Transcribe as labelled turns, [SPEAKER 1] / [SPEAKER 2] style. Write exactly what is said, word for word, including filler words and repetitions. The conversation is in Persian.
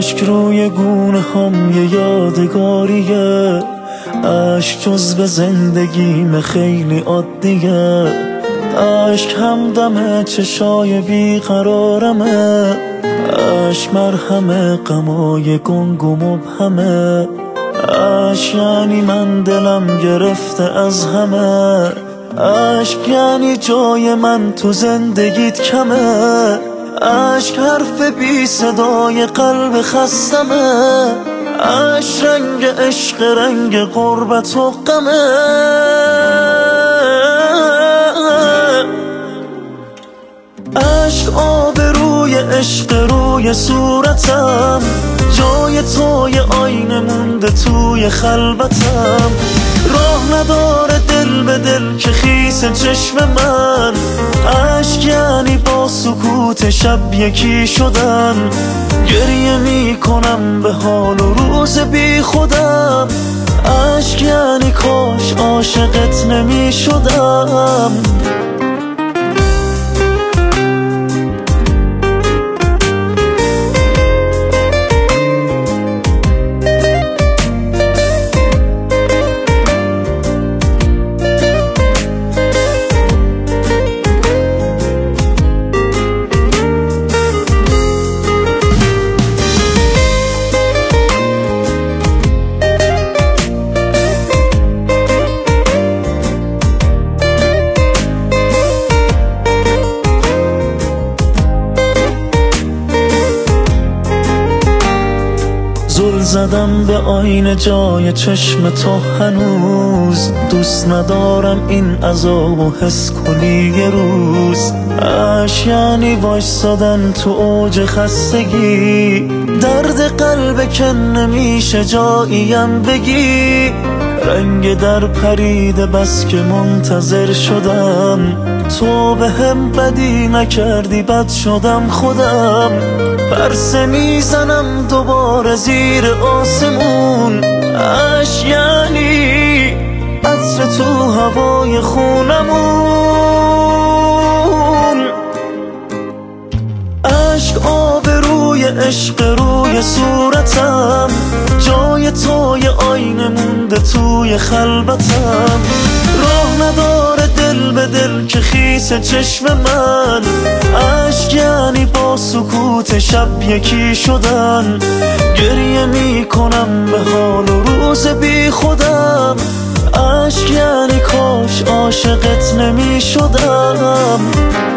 [SPEAKER 1] اشک روی گونه هم یه یادگاریه، اشک جزو زندگیم خیلی عادیه، اشک همدم چشای بیقرارمه، اشک مرهم غمای گنگ و مبهمه، اشک یعنی من دلم گرفته از همه، اشک یعنی جای من تو زندگیت کمه، اشک حرف بی صدای قلب خستمه، اشک رنگ عشق رنگ غربت و غمه، اشک آب روی عشق روی صورتم، جای توی آینه مونده توی خلوتم، راه نداره دل به دل که خیس چشم من، اشک یعنی با سکوت شب یکی شدن، گریه میکنم به حال و روز بی خودم، اشک یعنی کاش عاشقت نمی شدم. زل زدم به آینه جای چشم تو هنوز، دوست ندارم این عذاب و حس کنی یه روز، اشک یعنی وایسادن تو اوج خستگی، درد قلب که نمیشه جاییم بگی، رنگ در پریده بس که منتظر شدم، تو به هم بدی نکردی بد شدم خودم، پرسه میزنم دوباره زیر آسمون، اشک یعنی عطر تو هوای خونمون، اشک آب روی عشق روی صورتم، جای توی آینه مونده توی خلوتم، راه نداره دل به دل که خیس چشم من، اشک یعنی با سکوت شب یکی شدن، گریه میکنم به حال و روز بی خودم، اشک یعنی کاش عاشقت نمی شدم.